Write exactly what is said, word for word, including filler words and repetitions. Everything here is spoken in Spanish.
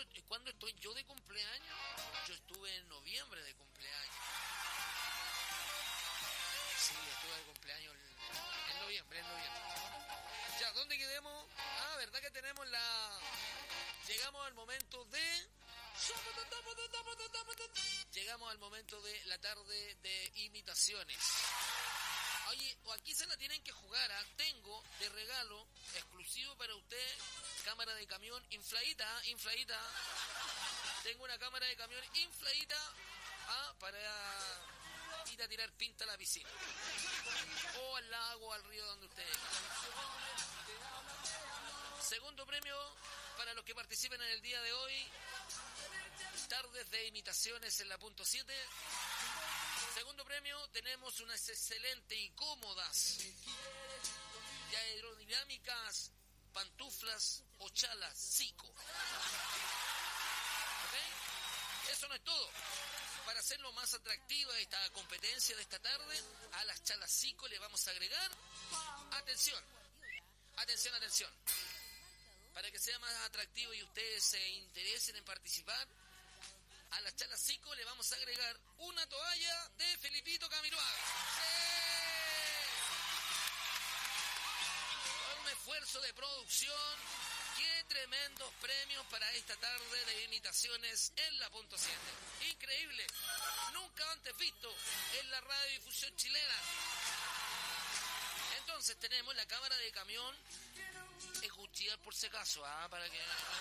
¿Cuándo, ¿Cuándo estoy yo de cumpleaños? Yo estuve en noviembre de cumpleaños. Sí, estuve de cumpleaños en, en noviembre, en noviembre. Ya, ¿dónde quedemos? Ah, ¿verdad que tenemos la... Llegamos al momento de... Llegamos al momento de la tarde de imitaciones. Oye, aquí se la tienen que jugar, ¿eh? Tengo de regalo, exclusivo para usted, cámara de camión infladita, infladita. Tengo una cámara de camión infladita, ¿ah? Para ir a tirar pinta a la piscina. O al lago, o al río, donde usted diga. Segundo premio para los que participen en el día de hoy. Tardes de imitaciones en la punto siete. Segundo premio, tenemos unas excelentes y cómodas y aerodinámicas pantuflas o chalas Zico. ¿Ok? Eso no es todo. Para hacerlo más atractiva esta competencia de esta tarde, a las chalas Zico le vamos a agregar, atención, atención, atención, para que sea más atractivo y ustedes se interesen en participar, a las chalas Zico le vamos a agregar una toalla de Felipito Camiroaga. ¡Sí! Un esfuerzo de producción. ¡Qué tremendos premios para esta tarde de imitaciones en la punto siete! Increíble. Nunca antes visto en la radiodifusión chilena. Entonces tenemos la cámara de camión. Es Gucci por si acaso, ¿ah? Para que